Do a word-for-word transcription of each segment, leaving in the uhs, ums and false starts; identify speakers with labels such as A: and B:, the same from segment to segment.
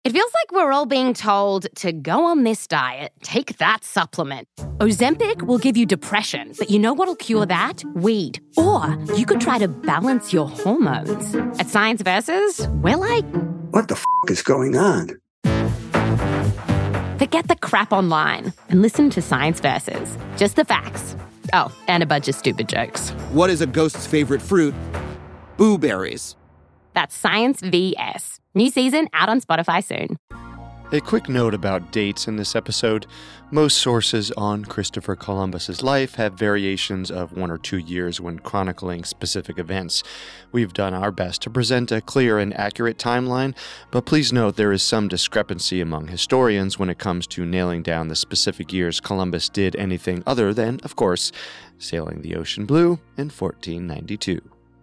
A: It feels like we're all being told to go on this diet, take that supplement. Ozempic will give you depression, but you know what'll cure that? Weed. Or you could try to balance your hormones. At Science Versus, we're like,
B: what the f*** is going on?
A: Forget the crap online and listen to Science Versus. Just the facts. Oh, and a bunch of stupid jokes.
C: What is a ghost's favorite fruit? Blueberries.
A: That's Science V S. New season out on Spotify soon.
D: A quick note about dates in this episode. Most sources on Christopher Columbus's life have variations of one or two years when chronicling specific events. We've done our best to present a clear and accurate timeline, but please note there is some discrepancy among historians when it comes to nailing down the specific years Columbus did anything other than, of course, sailing the ocean blue in fourteen ninety-two.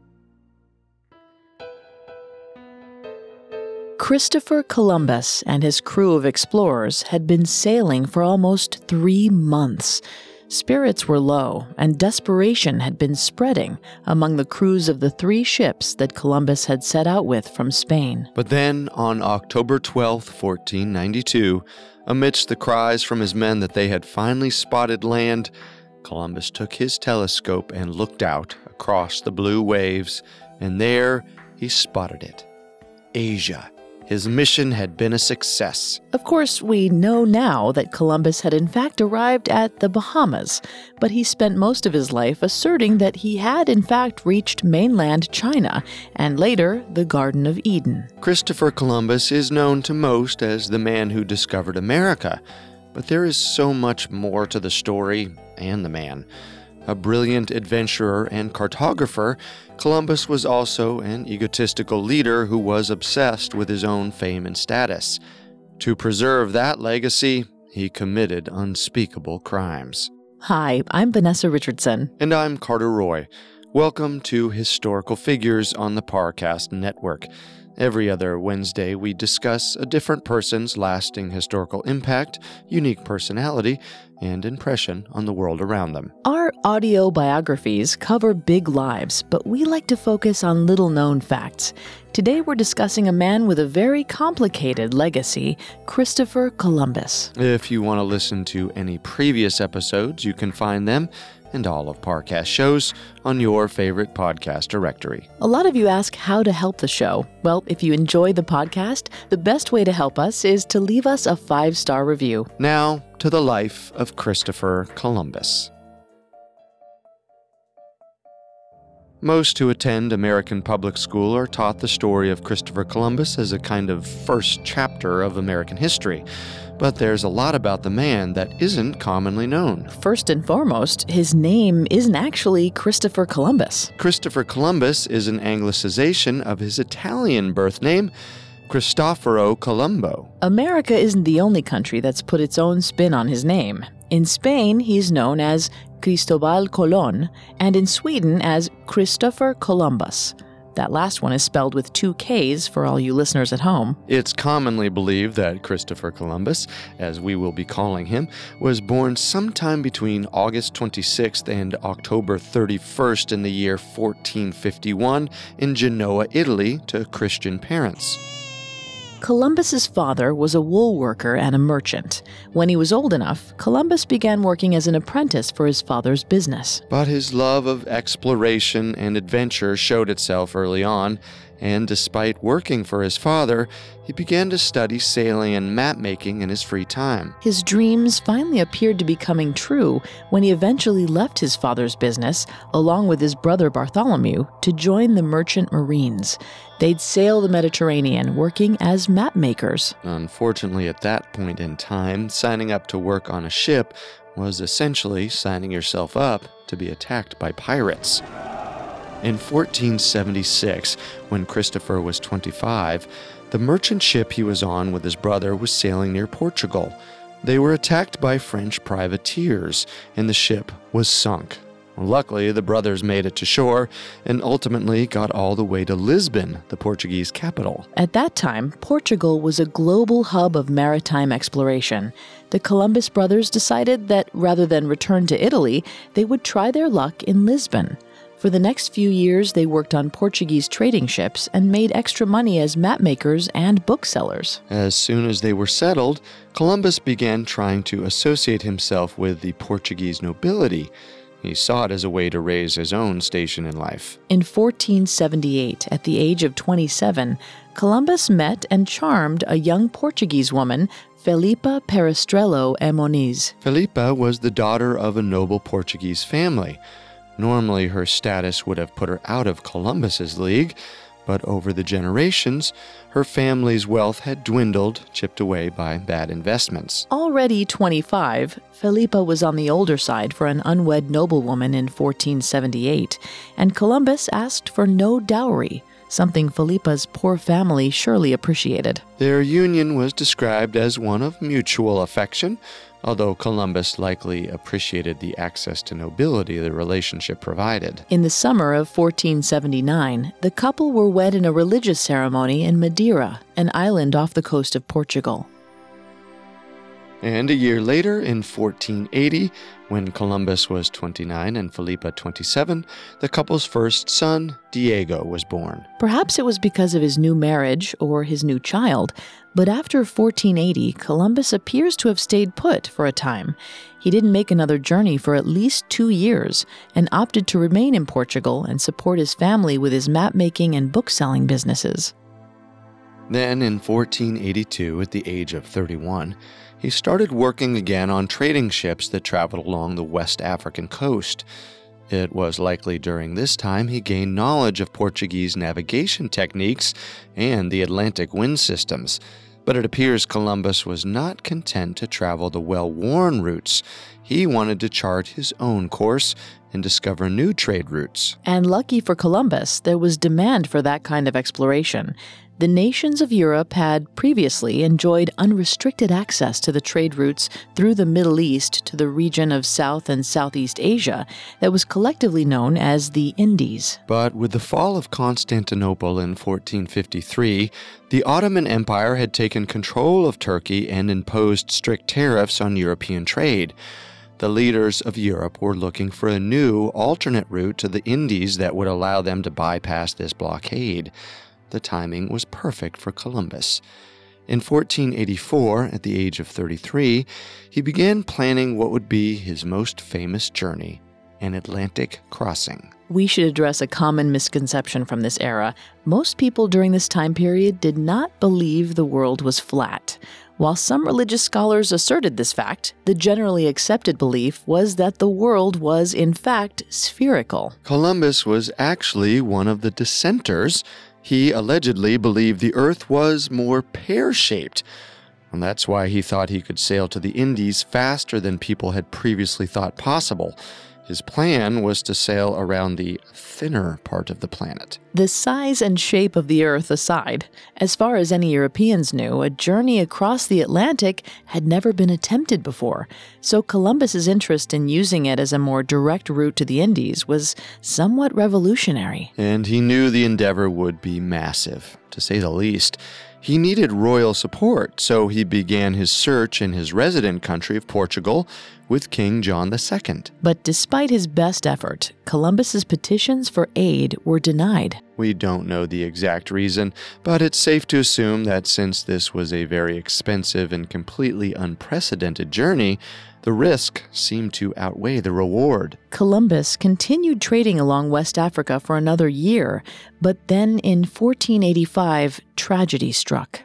E: Christopher Columbus and his crew of explorers had been sailing for almost three months. Spirits were low, and desperation had been spreading among the crews of the three ships that Columbus had set out with from Spain.
D: But then, on October twelfth, fourteen ninety-two, amidst the cries from his men that they had finally spotted land, Columbus took his telescope and looked out across the blue waves, and there he spotted it. Asia. His mission had been a success.
E: Of course, we know now that Columbus had in fact arrived at the Bahamas, but he spent most of his life asserting that he had in fact reached mainland China, and later the Garden of Eden.
D: Christopher Columbus is known to most as the man who discovered America, but there is so much more to the story and the man. A brilliant adventurer and cartographer, Columbus was also an egotistical leader who was obsessed with his own fame and status. To preserve that legacy, he committed unspeakable crimes.
E: Hi, I'm Vanessa Richardson.
D: And I'm Carter Roy. Welcome to Historical Figures on the Parcast Network. Every other Wednesday, we discuss a different person's lasting historical impact, unique personality, and impression on the world around them.
E: Our audio biographies cover big lives, but we like to focus on little-known facts. Today, we're discussing a man with a very complicated legacy, Christopher Columbus.
D: If you want to listen to any previous episodes, you can find them and all of Parcast shows on your favorite podcast directory.
E: A lot of you ask how to help the show. Well, if you enjoy the podcast, the best way to help us is to leave us a five-star review.
D: Now, to the life of Christopher Columbus. Most who attend American public school are taught the story of Christopher Columbus as a kind of first chapter of American history. But there's a lot about the man that isn't commonly known.
E: First and foremost, his name isn't actually Christopher Columbus.
D: Christopher Columbus is an anglicization of his Italian birth name, Cristoforo Colombo.
E: America isn't the only country that's put its own spin on his name. In Spain, he's known as Cristobal Colón, and in Sweden as Christopher Columbus. That last one is spelled with two K's for all you listeners at home.
D: It's commonly believed that Christopher Columbus, as we will be calling him, was born sometime between August twenty-sixth and October thirty-first in the year fourteen fifty-one in Genoa, Italy, to Christian parents.
E: Columbus's father was a wool worker and a merchant. When he was old enough, Columbus began working as an apprentice for his father's business.
D: But his love of exploration and adventure showed itself early on, and despite working for his father, he began to study sailing and map-making in his free time.
E: His dreams finally appeared to be coming true when he eventually left his father's business, along with his brother Bartholomew, to join the Merchant Marines. They'd sail the Mediterranean, working as map-makers.
D: Unfortunately, at that point in time, signing up to work on a ship was essentially signing yourself up to be attacked by pirates. In fourteen seventy-six, when Christopher was twenty-five, the merchant ship he was on with his brother was sailing near Portugal. They were attacked by French privateers, and the ship was sunk. Luckily, the brothers made it to shore and ultimately got all the way to Lisbon, the Portuguese capital.
E: At that time, Portugal was a global hub of maritime exploration. The Columbus brothers decided that rather than return to Italy, they would try their luck in Lisbon. For the next few years, they worked on Portuguese trading ships and made extra money as mapmakers and booksellers.
D: As soon as they were settled, Columbus began trying to associate himself with the Portuguese nobility. He saw it as a way to raise his own station in life.
E: In fourteen seventy-eight, at the age of twenty-seven, Columbus met and charmed a young Portuguese woman, Felipa Perestrello e Moniz.
D: Felipa was the daughter of a noble Portuguese family. Normally, her status would have put her out of Columbus's league, but over the generations, her family's wealth had dwindled, chipped away by bad investments.
E: Already twenty-five, Felipa was on the older side for an unwed noblewoman in fourteen seventy-eight, and Columbus asked for no dowry, something Felipa's poor family surely appreciated.
D: Their union was described as one of mutual affection, although Columbus likely appreciated the access to nobility the relationship provided.
E: In the summer of fourteen seventy-nine, the couple were wed in a religious ceremony in Madeira, an island off the coast of Portugal.
D: And a year later, in fourteen eighty, when Columbus was twenty-nine and Felipa twenty-seven, the couple's first son, Diego, was born.
E: Perhaps it was because of his new marriage or his new child, but after fourteen eighty, Columbus appears to have stayed put for a time. He didn't make another journey for at least two years and opted to remain in Portugal and support his family with his map-making and book-selling businesses.
D: Then, in fourteen eighty-two, at the age of thirty-one, he started working again on trading ships that traveled along the West African coast. It was likely during this time he gained knowledge of Portuguese navigation techniques and the Atlantic wind systems. But it appears Columbus was not content to travel the well-worn routes. He wanted to chart his own course and discover new trade routes.
E: And lucky for Columbus, there was demand for that kind of exploration. The nations of Europe had previously enjoyed unrestricted access to the trade routes through the Middle East to the region of South and Southeast Asia that was collectively known as the Indies.
D: But with the fall of Constantinople in fourteen fifty-three, the Ottoman Empire had taken control of Turkey and imposed strict tariffs on European trade. The leaders of Europe were looking for a new, alternate route to the Indies that would allow them to bypass this blockade. The timing was perfect for Columbus. In fourteen eighty-four, at the age of thirty-three, he began planning what would be his most famous journey, an Atlantic crossing.
E: We should address a common misconception from this era. Most people during this time period did not believe the world was flat. While some religious scholars asserted this fact, the generally accepted belief was that the world was, in fact, spherical.
D: Columbus was actually one of the dissenters. He allegedly believed the Earth was more pear-shaped, and that's why he thought he could sail to the Indies faster than people had previously thought possible. His plan was to sail around the thinner part of the planet.
E: The size and shape of the Earth aside, as far as any Europeans knew, a journey across the Atlantic had never been attempted before, so Columbus's interest in using it as a more direct route to the Indies was somewhat revolutionary.
D: And he knew the endeavor would be massive, to say the least. He needed royal support, so he began his search in his resident country of Portugal with King John the Second.
E: But despite his best effort, Columbus's petitions for aid were denied.
D: We don't know the exact reason, but it's safe to assume that since this was a very expensive and completely unprecedented journey, the risk seemed to outweigh the reward.
E: Columbus continued trading along West Africa for another year, but then in fourteen eighty-five, tragedy struck.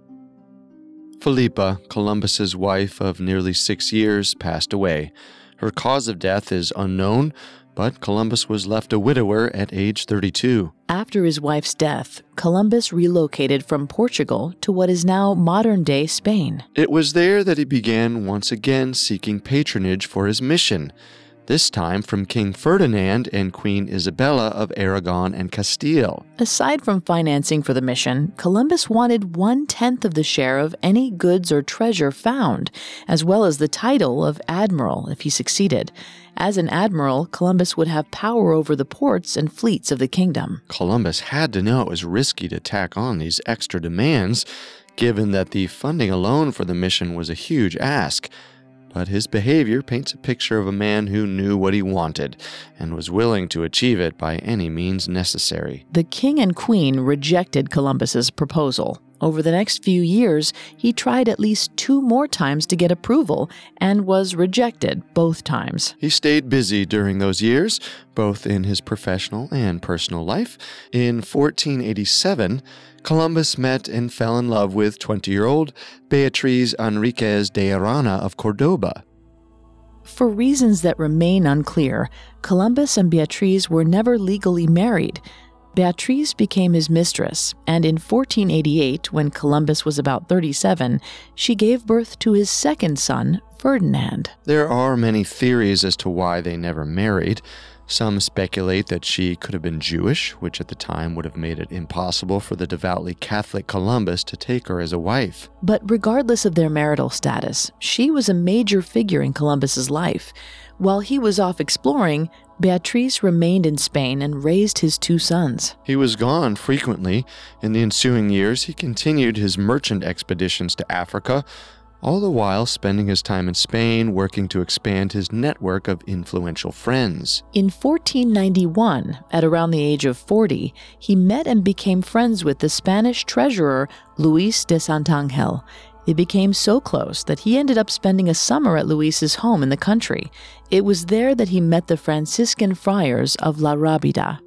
D: Felipa, Columbus's wife of nearly six years, passed away. Her cause of death is unknown, but Columbus was left a widower at age thirty-two.
E: After his wife's death, Columbus relocated from Portugal to what is now modern-day Spain.
D: It was there that he began once again seeking patronage for his mission, this time from King Ferdinand and Queen Isabella of Aragon and Castile.
E: Aside from financing for the mission, Columbus wanted one-tenth of the share of any goods or treasure found, as well as the title of admiral if he succeeded. As an admiral, Columbus would have power over the ports and fleets of the kingdom.
D: Columbus had to know it was risky to tack on these extra demands, given that the funding alone for the mission was a huge ask. but his behavior paints a picture of a man who knew what he wanted and was willing to achieve it by any means necessary.
E: The king and queen rejected Columbus's proposal. Over the next few years, he tried at least two more times to get approval and was rejected both times.
D: He stayed busy during those years, both in his professional and personal life. In fourteen eighty-seven, Columbus met and fell in love with twenty-year-old Beatriz Enriquez de Arana of Cordoba.
E: For reasons that remain unclear, Columbus and Beatriz were never legally married. Beatriz became his mistress, and in fourteen eighty-eight, when Columbus was about thirty-seven, she gave birth to his second son, Ferdinand.
D: There are many theories as to why they never married. Some speculate that she could have been Jewish, which at the time would have made it impossible for the devoutly Catholic Columbus to take her as a wife.
E: But regardless of their marital status, she was a major figure in Columbus's life. While he was off exploring, Beatriz remained in Spain and raised his two sons.
D: He was gone frequently. In the ensuing years, he continued his merchant expeditions to Africa, all the while spending his time in Spain working to expand his network of influential friends.
E: In fourteen ninety-one, at around the age of forty, he met and became friends with the Spanish treasurer Luis de Santangel. They became so close that he ended up spending a summer at Luis's home in the country. It was there that he met the Franciscan friars of La Rábida.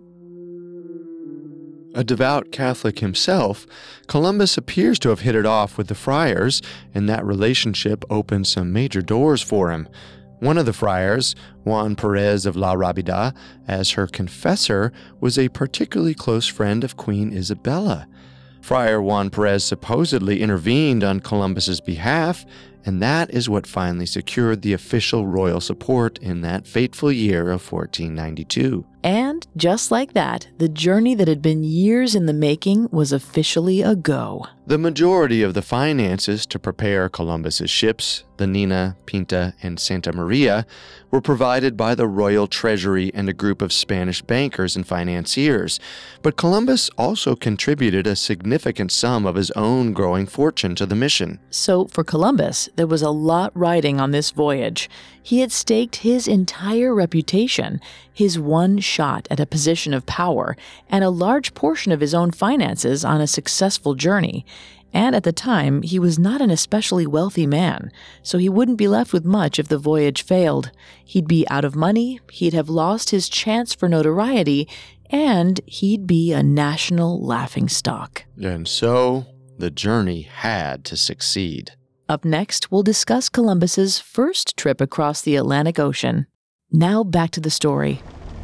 D: A devout Catholic himself, Columbus appears to have hit it off with the friars, and that relationship opened some major doors for him. One of the friars, Juan Perez of La Rábida, as her confessor, was a particularly close friend of Queen Isabella. Friar Juan Perez supposedly intervened on Columbus's behalf, and that is what finally secured the official royal support in that fateful year of fourteen ninety-two.
E: And just like that, the journey that had been years in the making was officially a go.
D: The majority of the finances to prepare Columbus's ships, the Nina, Pinta, and Santa Maria, were provided by the royal treasury and a group of Spanish bankers and financiers. But Columbus also contributed a significant sum of his own growing fortune to the mission.
E: So for Columbus, there was a lot riding on this voyage. He had staked his entire reputation, his one shot at a position of power, and a large portion of his own finances on a successful journey. And at the time, he was not an especially wealthy man, so he wouldn't be left with much if the voyage failed. He'd be out of money, he'd have lost his chance for notoriety, and he'd be a national laughingstock.
D: And so, the journey had to succeed.
E: Up next, we'll discuss Columbus's first trip across the Atlantic Ocean. Now back to the story.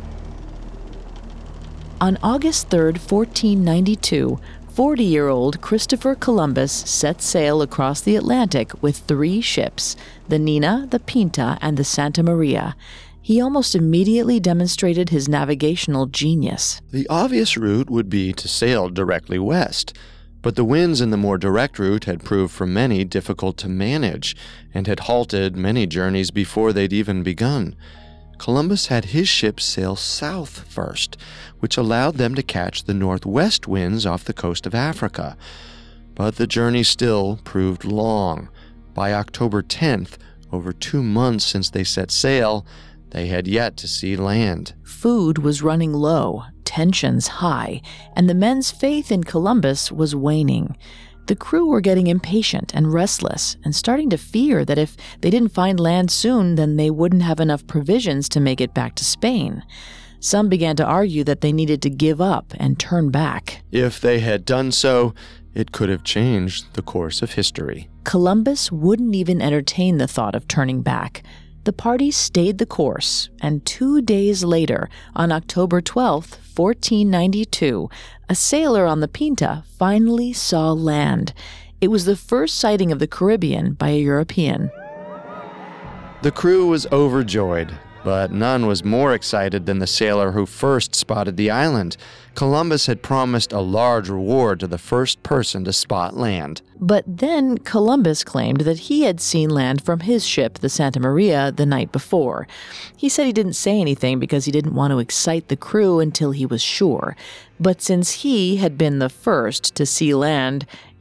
E: On August third, fourteen ninety-two, forty-year-old Christopher Columbus set sail across the Atlantic with three ships, the Nina, the Pinta, and the Santa Maria. He almost immediately demonstrated his navigational genius.
D: The obvious route would be to sail directly west, but the winds in the more direct route had proved for many difficult to manage and had halted many journeys before they'd even begun. Columbus had his ships sail south first, which allowed them to catch the northwest winds off the coast of Africa. But the journey still proved long. By October tenth, over two months since they set sail, they had yet to see land.
E: Food was running low, tensions high, and the men's faith in Columbus was waning. The crew were getting impatient and restless and starting to fear that if they didn't find land soon, then they wouldn't have enough provisions to make it back to Spain. Some began to argue that they needed to give up and turn back.
D: If they had done so, it could have changed the course of history.
E: Columbus wouldn't even entertain the thought of turning back. The party stayed the course, and two days later, on October twelfth, fourteen ninety-two, a sailor on the Pinta finally saw land. It was the first sighting of the Caribbean by a European.
D: The crew was overjoyed, but none was more excited than the sailor who first spotted the island. Columbus had promised a large reward to the first person to spot land.
E: But then Columbus claimed that he had seen land from his ship, the Santa Maria, the night before. He said he didn't say anything because he didn't want to excite the crew until he was sure. But since he had been the first to see land,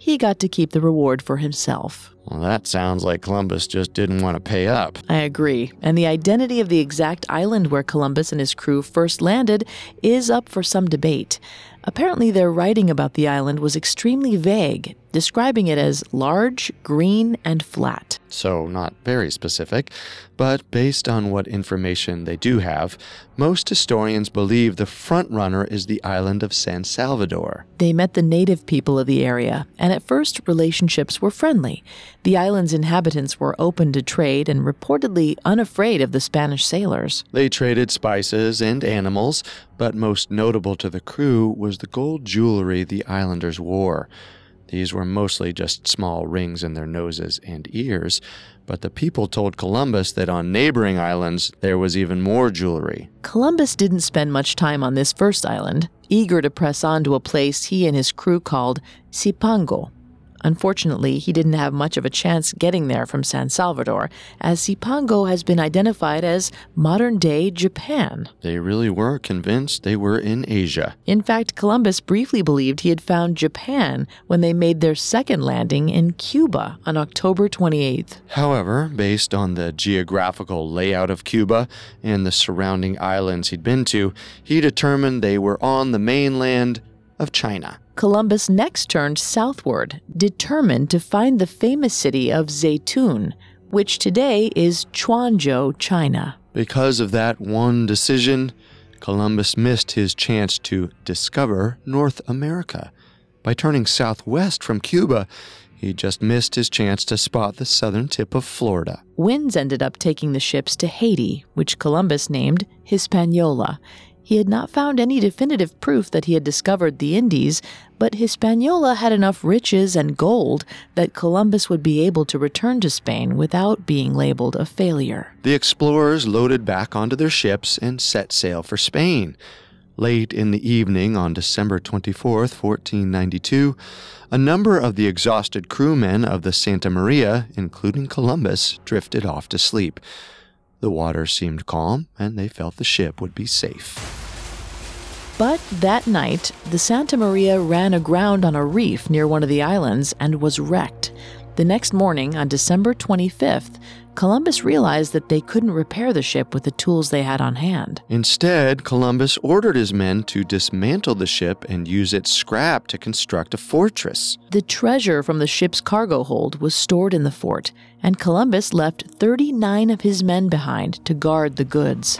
E: he got to keep the reward for himself.
D: Well, that sounds like Columbus just didn't want to pay up.
E: I agree. And the identity of the exact island where Columbus and his crew first landed is up for some debate. Apparently, their writing about the island was extremely vague, describing it as large, green, and flat.
D: So not very specific, but based on what information they do have, most historians believe the front runner is the island of San Salvador.
E: They met the native people of the area, and at first relationships were friendly. The island's inhabitants were open to trade and reportedly unafraid of the Spanish sailors.
D: They traded spices and animals, but most notable to the crew was the gold jewelry the islanders wore. These were mostly just small rings in their noses and ears, but the people told Columbus that on neighboring islands there was even more jewelry.
E: Columbus didn't spend much time on this first island, eager to press on to a place he and his crew called Cipango. Unfortunately, he didn't have much of a chance getting there from San Salvador, as Cipango has been identified as modern-day Japan.
D: They really were convinced they were in Asia.
E: In fact, Columbus briefly believed he had found Japan when they made their second landing in Cuba on October twenty-eighth.
D: However, based on the geographical layout of Cuba and the surrounding islands he'd been to, he determined they were on the mainland of China.
E: Columbus next turned southward, determined to find the famous city of Zaytun, which today is Quanzhou, China.
D: Because of that one decision, Columbus missed his chance to discover North America. By turning southwest from Cuba, he just missed his chance to spot the southern tip of Florida.
E: Winds ended up taking the ships to Haiti, which Columbus named Hispaniola. He had not found any definitive proof that he had discovered the Indies, but Hispaniola had enough riches and gold that Columbus would be able to return to Spain without being labeled a failure.
D: The explorers loaded back onto their ships and set sail for Spain. Late in the evening on December twenty-fourth, fourteen ninety-two, a number of the exhausted crewmen of the Santa Maria, including Columbus, drifted off to sleep. The water seemed calm, and they felt the ship would be safe.
E: But that night, the Santa Maria ran aground on a reef near one of the islands and was wrecked. The next morning, on December twenty-fifth, Columbus realized that they couldn't repair the ship with the tools they had on hand.
D: Instead, Columbus ordered his men to dismantle the ship and use its scrap to construct a fortress.
E: The treasure from the ship's cargo hold was stored in the fort, and Columbus left thirty-nine of his men behind to guard the goods.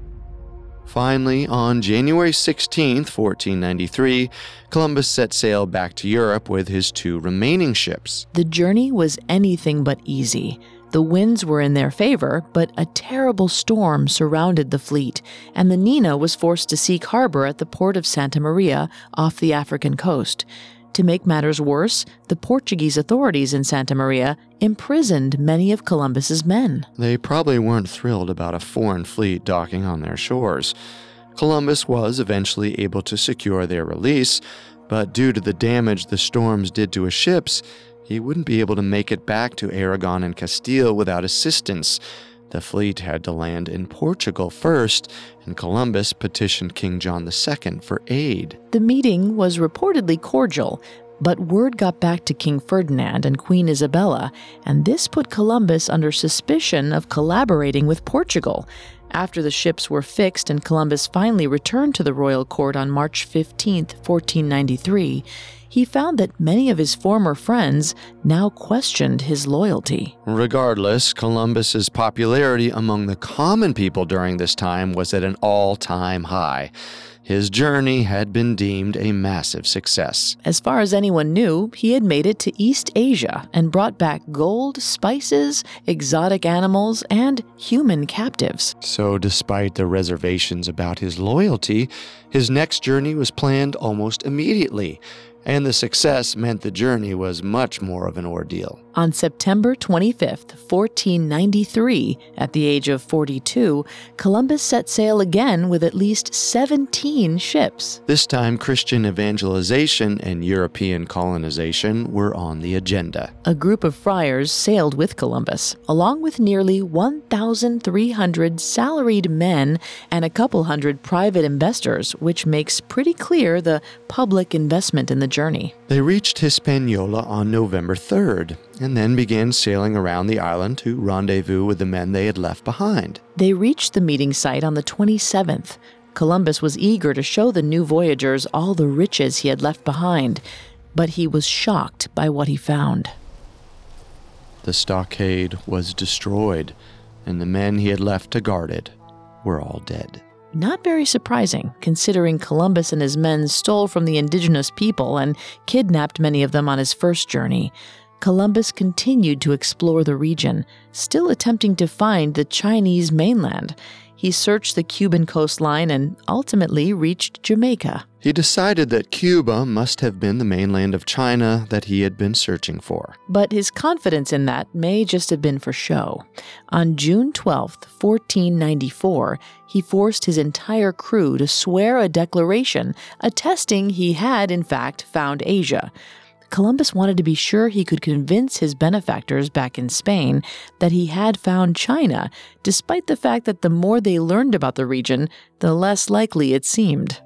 D: Finally, on January sixteenth, fourteen ninety-three, Columbus set sail back to Europe with his two remaining ships.
E: The journey was anything but easy. The winds were in their favor, but a terrible storm surrounded the fleet, and the Nina was forced to seek harbor at the port of Santa Maria off the African coast. To make matters worse, the Portuguese authorities in Santa Maria imprisoned many of Columbus's men.
D: They probably weren't thrilled about a foreign fleet docking on their shores. Columbus was eventually able to secure their release, but due to the damage the storms did to his ships, he wouldn't be able to make it back to Aragon and Castile without assistance. The fleet had to land in Portugal first, and Columbus petitioned King John the Second for aid.
E: The meeting was reportedly cordial, but word got back to King Ferdinand and Queen Isabella, and this put Columbus under suspicion of collaborating with Portugal. After the ships were fixed and Columbus finally returned to the royal court on March fifteenth, fourteen ninety-three, he found that many of his former friends now questioned his loyalty.
D: Regardless, Columbus's popularity among the common people during this time was at an all-time high. His journey had been deemed a massive success.
E: As far as anyone knew, he had made it to East Asia and brought back gold, spices, exotic animals, and human captives.
D: So despite the reservations about his loyalty, his next journey was planned almost immediately. And the success meant the journey was much more of an ordeal.
E: On September twenty-fifth, fourteen ninety-three, at the age of forty-two, Columbus set sail again with at least seventeen ships.
D: This time, Christian evangelization and European colonization were on the agenda.
E: A group of friars sailed with Columbus, along with nearly one thousand three hundred salaried men and a couple hundred private investors, which makes pretty clear the public investment in the journey.
D: They reached Hispaniola on November third, and then began sailing around the island to rendezvous with the men they had left behind.
E: They reached the meeting site on the twenty-seventh. Columbus was eager to show the new voyagers all the riches he had left behind, but he was shocked by what he found.
D: The stockade was destroyed, and the men he had left to guard it were all dead.
E: Not very surprising, considering Columbus and his men stole from the indigenous people and kidnapped many of them on his first journey. Columbus continued to explore the region, still attempting to find the Chinese mainland. He searched the Cuban coastline and ultimately reached Jamaica.
D: He decided that Cuba must have been the mainland of China that he had been searching for.
E: But his confidence in that may just have been for show. On June twelfth, fourteen ninety-four, he forced his entire crew to swear a declaration attesting he had, in fact, found Asia. Columbus wanted to be sure he could convince his benefactors back in Spain that he had found China, despite the fact that the more they learned about the region, the less likely it seemed.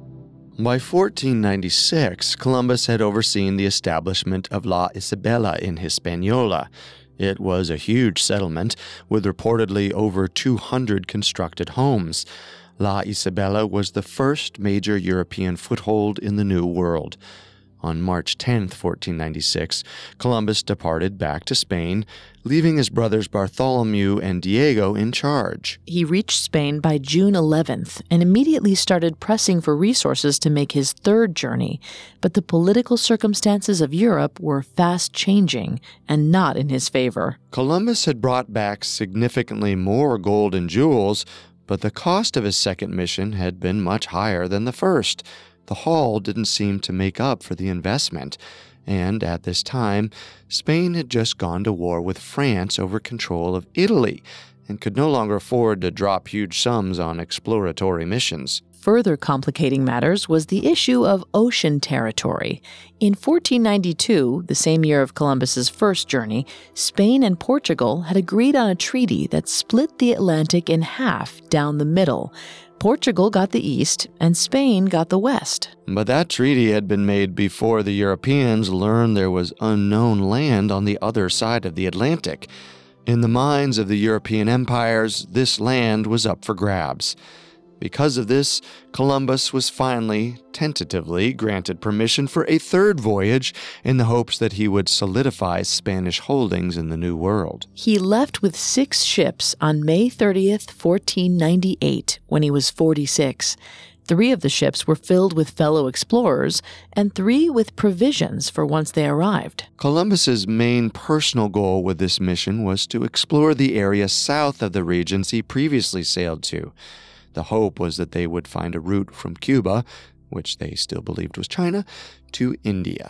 D: By fourteen ninety-six, Columbus had overseen the establishment of La Isabela in Hispaniola. It was a huge settlement, with reportedly over two hundred constructed homes. La Isabela was the first major European foothold in the New World. On March tenth, fourteen ninety-six, Columbus departed back to Spain, leaving his brothers Bartholomew and Diego in charge.
E: He reached Spain by June eleventh and immediately started pressing for resources to make his third journey. But the political circumstances of Europe were fast changing and not in his favor.
D: Columbus had brought back significantly more gold and jewels, but the cost of his second mission had been much higher than the first. The haul didn't seem to make up for the investment, and at this time, Spain had just gone to war with France over control of Italy and could no longer afford to drop huge sums on exploratory missions.
E: Further complicating matters was the issue of ocean territory. In fourteen ninety-two, the same year of Columbus's first journey, Spain and Portugal had agreed on a treaty that split the Atlantic in half down the middle. Portugal got the east, and Spain got the west.
D: But that treaty had been made before the Europeans learned there was unknown land on the other side of the Atlantic. In the minds of the European empires, this land was up for grabs. Because of this, Columbus was finally, tentatively, granted permission for a third voyage in the hopes that he would solidify Spanish holdings in the New World.
E: He left with six ships on May thirtieth, fourteen ninety-eight, when he was forty-six. Three of the ships were filled with fellow explorers, and three with provisions for once they arrived.
D: Columbus's main personal goal with this mission was to explore the area south of the regions he previously sailed to. The hope was that they would find a route from Cuba, which they still believed was China, to India.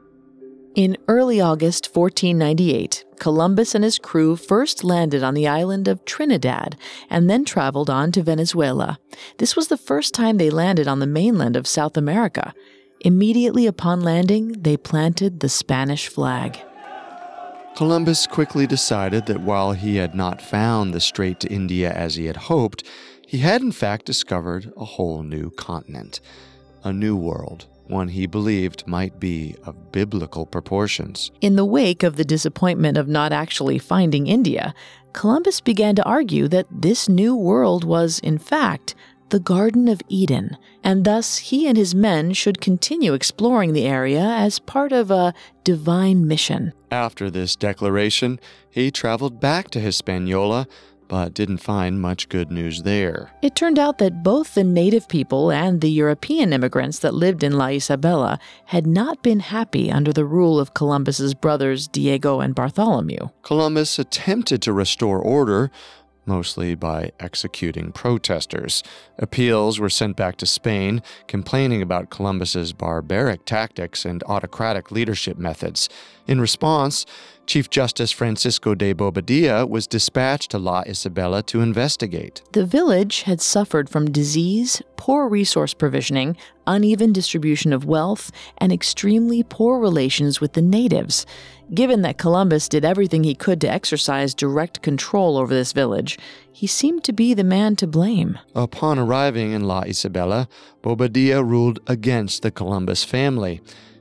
E: In early August fourteen ninety-eight, Columbus and his crew first landed on the island of Trinidad and then traveled on to Venezuela. This was the first time they landed on the mainland of South America. Immediately upon landing, they planted the Spanish flag.
D: Columbus quickly decided that while he had not found the strait to India as he had hoped, he had in fact discovered a whole new continent, a new world, one he believed might be of biblical proportions.
E: In the wake of the disappointment of not actually finding India, Columbus began to argue that this new world was, in fact, the Garden of Eden, and thus he and his men should continue exploring the area as part of a divine mission.
D: After this declaration, he traveled back to Hispaniola, but didn't find much good news there.
E: It turned out that both the native people and the European immigrants that lived in La Isabela had not been happy under the rule of Columbus's brothers Diego and Bartholomew.
D: Columbus attempted to restore order, mostly by executing protesters. Appeals were sent back to Spain, complaining about Columbus's barbaric tactics and autocratic leadership methods. In response, Chief Justice Francisco de Bobadilla was dispatched to La Isabela to investigate.
E: The village had suffered from disease, poor resource provisioning, uneven distribution of wealth, and extremely poor relations with the natives. Given that Columbus did everything he could to exercise direct control over this village, he seemed to be the man to blame.
D: Upon arriving in La Isabela, Bobadilla ruled against the Columbus family.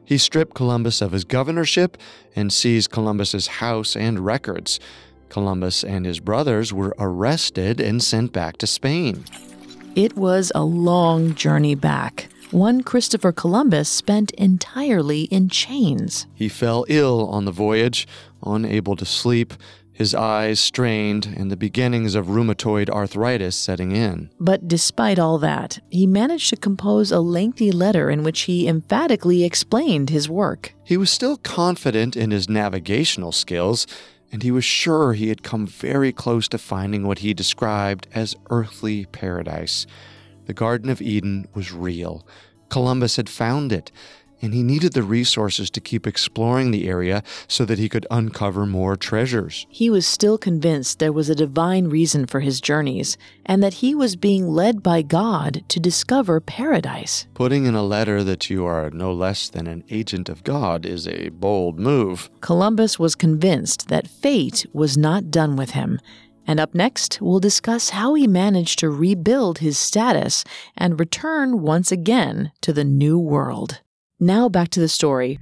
D: He stripped Columbus of his governorship and seized Columbus's house and records. Columbus and his brothers were arrested and sent back to Spain.
E: It was a long journey back, one Christopher Columbus spent entirely in chains.
D: He fell ill on the voyage, unable to sleep, his eyes strained, and the beginnings of rheumatoid arthritis setting in.
E: But despite all that, he managed to compose a lengthy letter in which he emphatically explained his work.
D: He was still confident in his navigational skills, and he was sure he had come very close to finding what he described as earthly paradise. The Garden of Eden was real. Columbus had found it, and he needed the resources to keep exploring the area so that he could uncover more treasures.
E: He was still convinced there was a divine reason for his journeys, and that he was being led by God to discover paradise.
D: Putting in a letter that you are no less than an agent of God is a bold move.
E: Columbus was convinced that fate was not done with him. And up next, we'll discuss how he managed to rebuild his status and return once again to the New World. Now back to the story.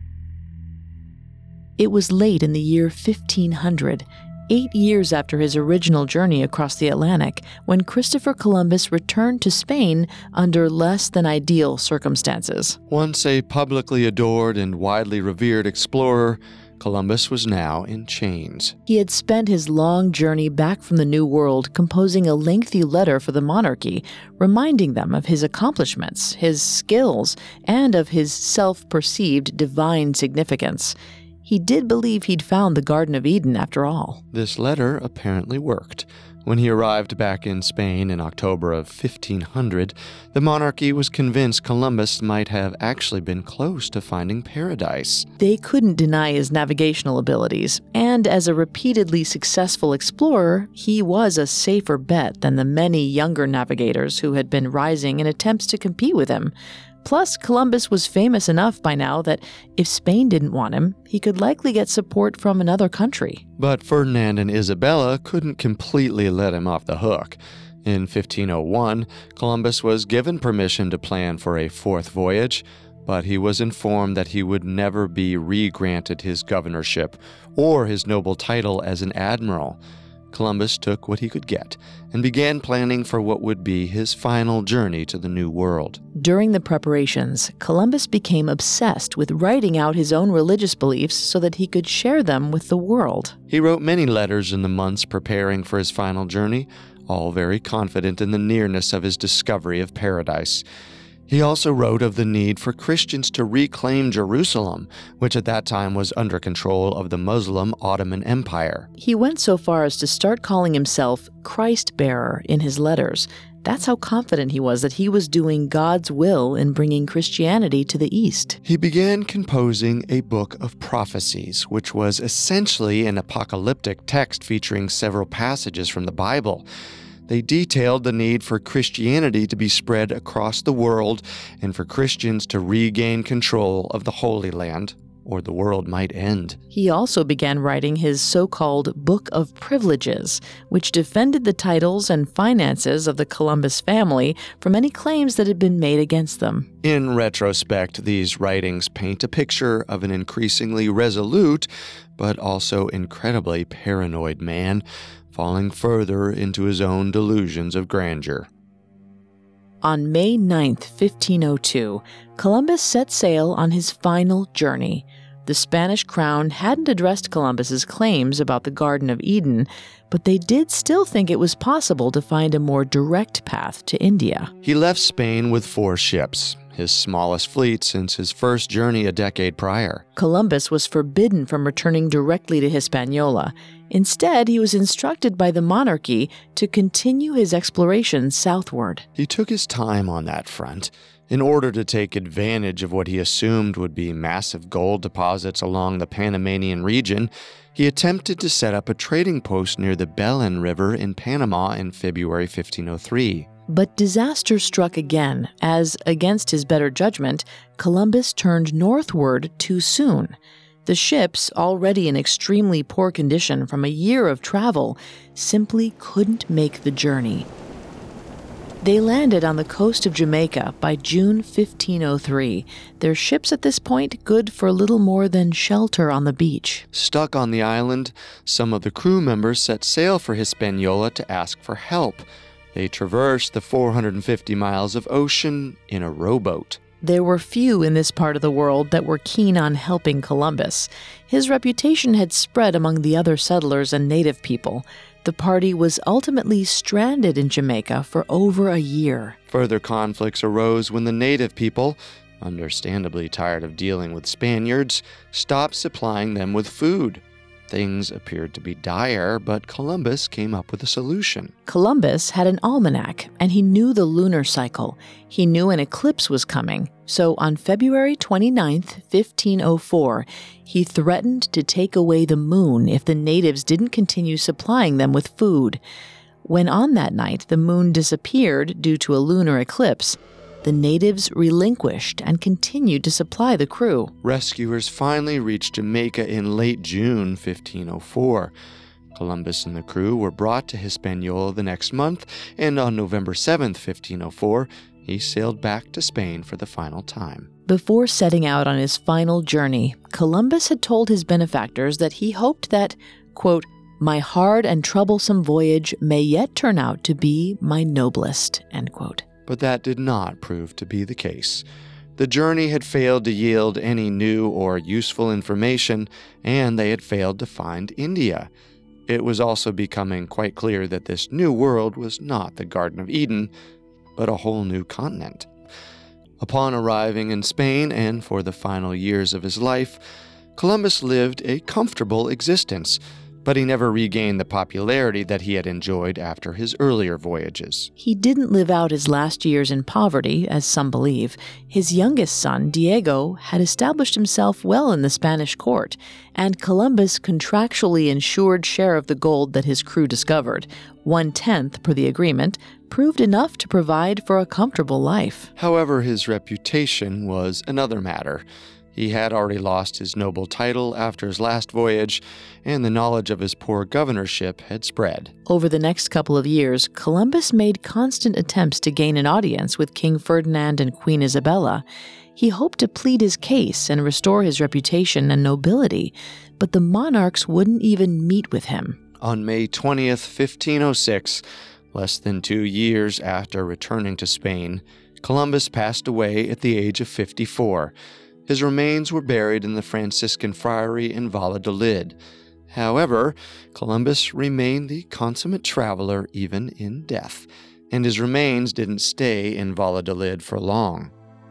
E: It was late in the year fifteen hundred, eight years after his original journey across the Atlantic, when Christopher Columbus returned to Spain under less than ideal circumstances.
D: Once a publicly adored and widely revered explorer, Columbus was now in chains.
E: He had spent his long journey back from the New World composing a lengthy letter for the monarchy, reminding them of his accomplishments, his skills, and of his self-perceived divine significance. He did believe he'd found the Garden of Eden after all.
D: This letter apparently worked. When he arrived back in Spain in October of fifteen hundred, the monarchy was convinced Columbus might have actually been close to finding paradise.
E: They couldn't deny his navigational abilities, and as a repeatedly successful explorer, he was a safer bet than the many younger navigators who had been rising in attempts to compete with him. Plus, Columbus was famous enough by now that if Spain didn't want him, he could likely get support from another country.
D: But Ferdinand and Isabella couldn't completely let him off the hook. In fifteen oh one, Columbus was given permission to plan for a fourth voyage, but he was informed that he would never be re-granted his governorship or his noble title as an admiral. Columbus took what he could get and began planning for what would be his final journey to the New World.
E: During the preparations, Columbus became obsessed with writing out his own religious beliefs so that he could share them with the world.
D: He wrote many letters in the months preparing for his final journey, all very confident in the nearness of his discovery of paradise. He also wrote of the need for Christians to reclaim Jerusalem, which at that time was under control of the Muslim Ottoman Empire.
E: He went so far as to start calling himself Christ-bearer in his letters. That's how confident he was that he was doing God's will in bringing Christianity to the East.
D: He began composing a book of prophecies, which was essentially an apocalyptic text featuring several passages from the Bible. They detailed the need for Christianity to be spread across the world and for Christians to regain control of the Holy Land, or the world might end.
E: He also began writing his so-called Book of Privileges, which defended the titles and finances of the Columbus family from any claims that had been made against them.
D: In retrospect, these writings paint a picture of an increasingly resolute, but also incredibly paranoid man, falling further into his own delusions of grandeur.
E: On May ninth, fifteen oh two, Columbus set sail on his final journey. The Spanish crown hadn't addressed Columbus's claims about the Garden of Eden, but they did still think it was possible to find a more direct path to India.
D: He left Spain with four ships, his smallest fleet since his first journey a decade prior.
E: Columbus was forbidden from returning directly to Hispaniola. Instead, he was instructed by the monarchy to continue his exploration southward.
D: He took his time on that front. In order to take advantage of what he assumed would be massive gold deposits along the Panamanian region, he attempted to set up a trading post near the Belen River in Panama in February fifteen oh three.
E: But disaster struck again, as, against his better judgment, Columbus turned northward too soon. The ships, already in extremely poor condition from a year of travel, simply couldn't make the journey. They landed on the coast of Jamaica by June fifteen oh three, their ships at this point good for little more than shelter on the beach.
D: Stuck on the island, some of the crew members set sail for Hispaniola to ask for help. They traversed the four hundred fifty miles of ocean in a rowboat.
E: There were few in this part of the world that were keen on helping Columbus. His reputation had spread among the other settlers and native people. The party was ultimately stranded in Jamaica for over a year.
D: Further conflicts arose when the native people, understandably tired of dealing with Spaniards, stopped supplying them with food. Things appeared to be dire, but Columbus came up with a solution.
E: Columbus had an almanac, and he knew the lunar cycle. He knew an eclipse was coming, so on February twenty-ninth, fifteen oh four, he threatened to take away the moon if the natives didn't continue supplying them with food. When on that night the moon disappeared due to a lunar eclipse, the natives relinquished and continued to supply the crew.
D: Rescuers finally reached Jamaica in late June fifteen oh four. Columbus and the crew were brought to Hispaniola the next month, and on November seventh, fifteen oh four, he sailed back to Spain for the final time.
E: Before setting out on his final journey, Columbus had told his benefactors that he hoped that, quote, "my hard and troublesome voyage may yet turn out to be my noblest," end quote.
D: But that did not prove to be the case. The journey had failed to yield any new or useful information, and they had failed to find India. It was also becoming quite clear that this new world was not the Garden of Eden, but a whole new continent. Upon arriving in Spain, and for the final years of his life, Columbus lived a comfortable existence, but he never regained the popularity that he had enjoyed after his earlier voyages.
E: He didn't live out his last years in poverty, as some believe. His youngest son, Diego, had established himself well in the Spanish court, and Columbus' contractually insured share of the gold that his crew discovered, one-tenth per the agreement, proved enough to provide for a comfortable life.
D: However, his reputation was another matter. He had already lost his noble title after his last voyage, and the knowledge of his poor governorship had spread.
E: Over the next couple of years, Columbus made constant attempts to gain an audience with King Ferdinand and Queen Isabella. He hoped to plead his case and restore his reputation and nobility, but the monarchs wouldn't even meet with him.
D: On May twentieth, fifteen oh six, less than two years after returning to Spain, Columbus passed away at the age of fifty-four. His remains were buried in the Franciscan friary in Valladolid. However, Columbus remained the consummate traveler even in death, and his remains didn't stay in Valladolid for long.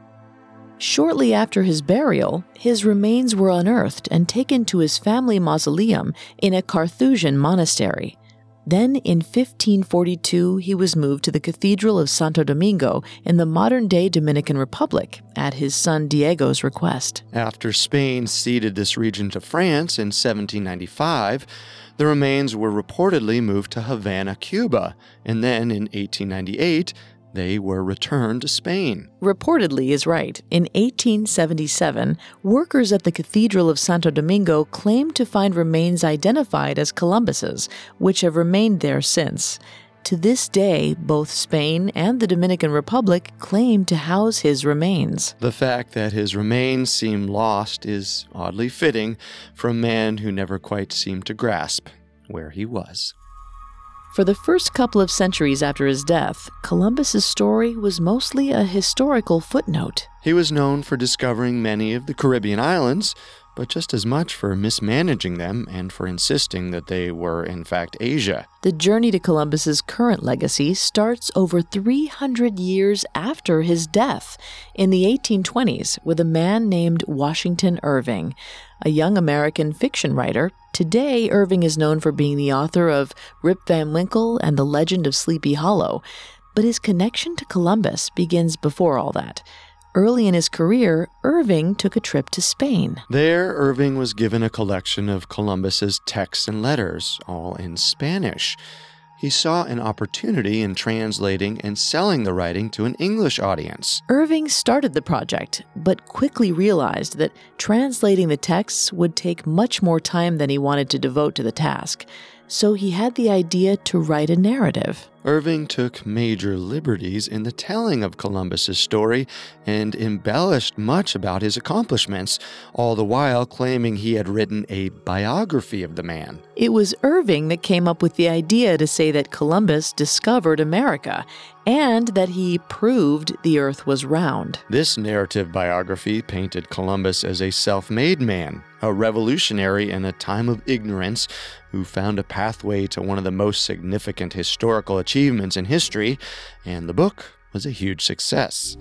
E: Shortly after his burial, his remains were unearthed and taken to his family mausoleum in a Carthusian monastery. Then, in fifteen forty-two, he was moved to the Cathedral of Santo Domingo in the modern-day Dominican Republic at his son Diego's request.
D: After Spain ceded this region to France in seventeen ninety-five, the remains were reportedly moved to Havana, Cuba, and then in eighteen ninety-eight, they were returned to Spain.
E: Reportedly is right. In eighteen seventy-seven, workers at the Cathedral of Santo Domingo claimed to find remains identified as Columbus's, which have remained there since. To this day, both Spain and the Dominican Republic claim to house his remains.
D: The fact that his remains seem lost is oddly fitting for a man who never quite seemed to grasp where he was.
E: For the first couple of centuries after his death, Columbus's story was mostly a historical footnote.
D: He was known for discovering many of the Caribbean islands, but just as much for mismanaging them and for insisting that they were, in fact, Asia.
E: The journey to Columbus's current legacy starts over three hundred years after his death, in the eighteen twenties, with a man named Washington Irving, a young American fiction writer. Today, Irving is known for being the author of Rip Van Winkle and The Legend of Sleepy Hollow, but his connection to Columbus begins before all that. Early in his career, Irving took a trip to Spain.
D: There, Irving was given a collection of Columbus's texts and letters, all in Spanish. He saw an opportunity in translating and selling the writing to an English audience.
E: Irving started the project, but quickly realized that translating the texts would take much more time than he wanted to devote to the task. so he had the idea to write a narrative.
D: Irving took major liberties in the telling of Columbus's story and embellished much about his accomplishments, all the while claiming he had written a biography of the man.
E: It was Irving that came up with the idea to say that Columbus discovered America and that he proved the earth was round.
D: This narrative biography painted Columbus as a self-made man, a revolutionary in a time of ignorance who found a pathway to one of the most significant historical achievements in history, and the book was a huge success.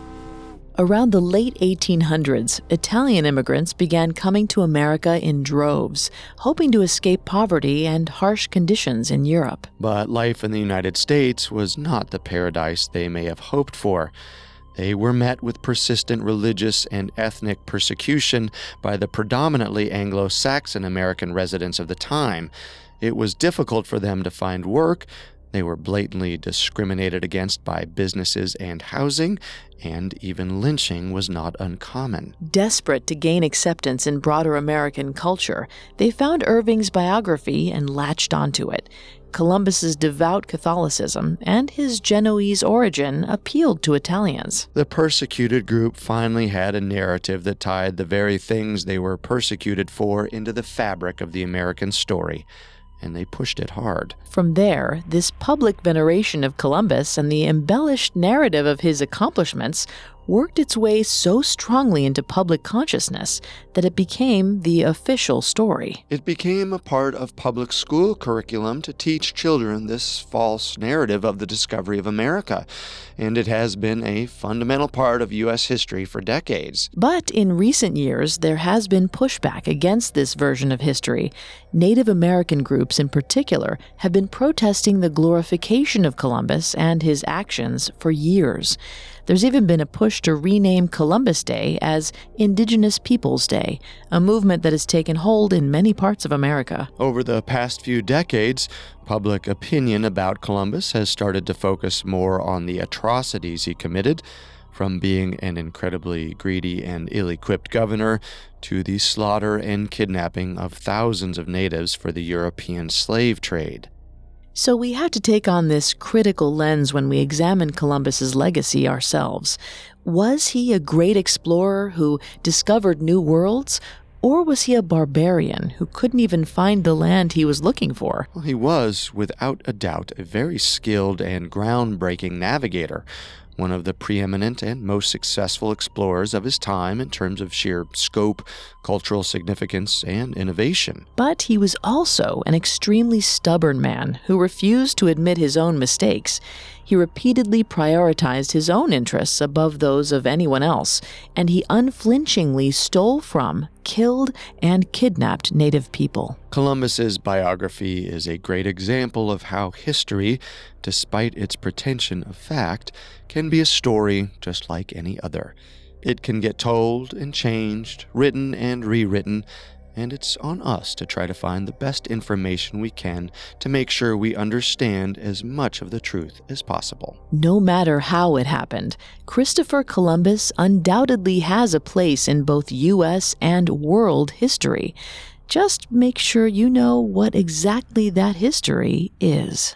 E: Around the late eighteen hundreds, Italian immigrants began coming to America in droves, hoping to escape poverty and harsh conditions in Europe.
D: But life in the United States was not the paradise they may have hoped for. They were met with persistent religious and ethnic persecution by the predominantly Anglo-Saxon American residents of the time. It was difficult for them to find work. They were blatantly discriminated against by businesses and housing, and even lynching was not uncommon.
E: Desperate to gain acceptance in broader American culture, they found Irving's biography and latched onto it. Columbus's devout Catholicism and his Genoese origin appealed to Italians.
D: The persecuted group finally had a narrative that tied the very things they were persecuted for into the fabric of the American story, and they pushed it hard.
E: From there, this public veneration of Columbus and the embellished narrative of his accomplishments worked its way so strongly into public consciousness that it became the official story.
D: It became a part of public school curriculum to teach children this false narrative of the discovery of America, and it has been a fundamental part of U S history for decades.
E: But in recent years, there has been pushback against this version of history. Native American groups in particular have been protesting the glorification of Columbus and his actions for years. There's even been a push to rename Columbus Day as Indigenous Peoples Day, a movement that has taken hold in many parts of America.
D: Over the past few decades, public opinion about Columbus has started to focus more on the atrocities he committed, from being an incredibly greedy and ill-equipped governor to the slaughter and kidnapping of thousands of natives for the European slave trade.
E: So we have to take on this critical lens when we examine Columbus's legacy ourselves. Was he a great explorer who discovered new worlds, or was he a barbarian who couldn't even find the land he was looking for?
D: Well, he was, without a doubt, a very skilled and groundbreaking navigator, one of the preeminent and most successful explorers of his time in terms of sheer scope, cultural significance, and innovation.
E: But he was also an extremely stubborn man who refused to admit his own mistakes. He repeatedly prioritized his own interests above those of anyone else, and he unflinchingly stole from, killed, and kidnapped native people.
D: Columbus's biography is a great example of how history, despite its pretension of fact, can be a story just like any other. It can get told and changed, written and rewritten, and it's on us to try to find the best information we can to make sure we understand as much of the truth as possible.
E: No matter how it happened, Christopher Columbus undoubtedly has a place in both U S and world history. Just make sure you know what exactly that history is.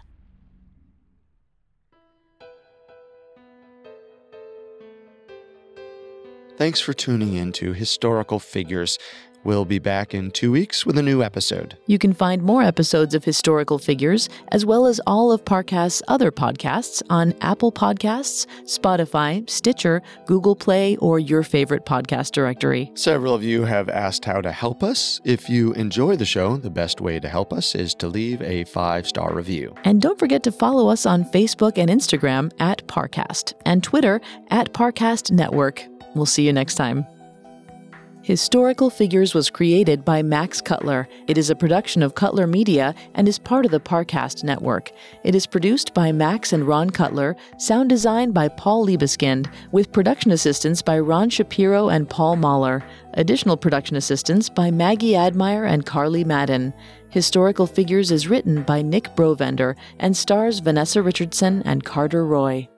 D: Thanks for tuning in to Historical Figures. We'll be back in two weeks with a new episode.
E: You can find more episodes of Historical Figures, as well as all of Parcast's other podcasts on Apple Podcasts, Spotify, Stitcher, Google Play, or your favorite podcast directory.
D: Several of you have asked how to help us. If you enjoy the show, the best way to help us is to leave a five-star review.
E: And don't forget to follow us on Facebook and Instagram at Parcast, and Twitter at Parcast Network. We'll see you next time. Historical Figures was created by Max Cutler. It is a production of Cutler Media and is part of the Parcast Network. It is produced by Max and Ron Cutler, sound design by Paul Liebeskind, with production assistance by Ron Shapiro and Paul Mahler. Additional production assistance by Maggie Admire and Carly Madden. Historical Figures is written by Nick Brovender and stars Vanessa Richardson and Carter Roy.